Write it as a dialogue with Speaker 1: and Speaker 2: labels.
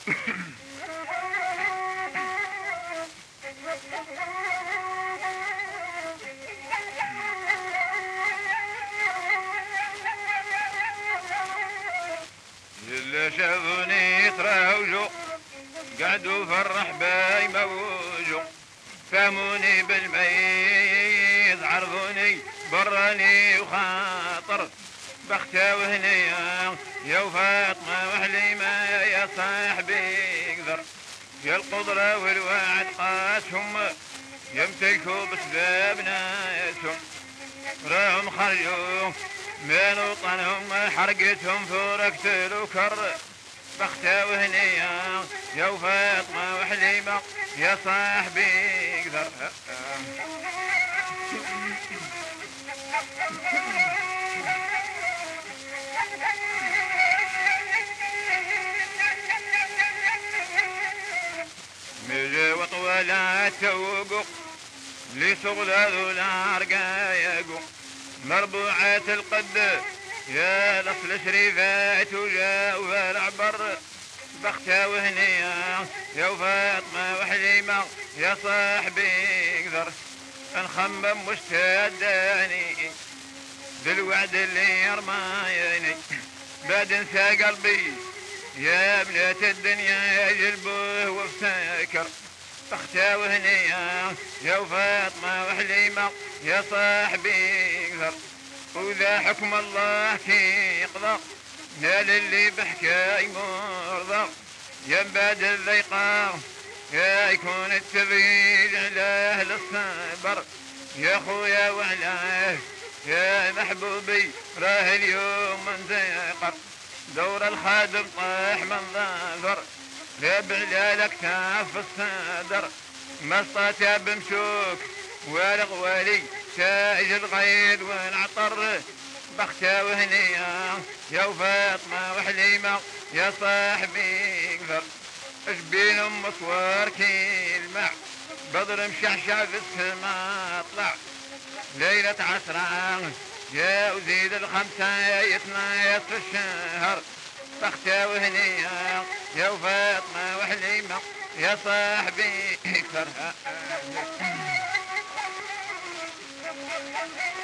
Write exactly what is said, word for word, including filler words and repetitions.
Speaker 1: اللي شافوني تراوجوا قعدوا فرح باي موجوا فهموني بالميز عرفوني براني وخاطر بختها وهنيا يا فاطمة وحليمة يا صاحبي قدر يا القدرة والوعد قاسهم يمتلكوا بسباب ناسهم راهم خرجوا من وطنهم حرقتهم فرقت الوكر بختها وهنيا يا فاطمة وحليمة يا صاحبي قدر مجي وطولا توقو لصغلال ولا رقايقو مربوعات القد يا الاصل شريفات وجاو العبر بختها وهنيا يا فاطمة وحليمة يا صاحبي قدر نخمم مشتداني بالوعد اللي يرمايني بعد انسى قلبي يا بنات الدنيا جلبوه وافتكر بختها وهنيا يا فاطمة وحليمة يا صاحبي قدر وذا حكم الله كي يقضى نال اللي بحكاي مرضى يا بعد الذيقة يا يكون التبريد على اهل الصبر يا خويا وعلاه يا محبوبي راه اليوم منزقر دور الخادم طاح من ظفر لا بعلالك تاف الصدر مسطة بمشوك والغوالي شايج الغيد ونعطر بختها وهنيا يا فاطمة وحليمة يا صاحبي قدر اشبين ام صوار كيلمع بدر مشعشع في السما طلع ليلة عسران يا وزيد الخمسة يتنايط في الشهر بختها وهنيا يا فاطمة وحليمة يا صاحبي كرها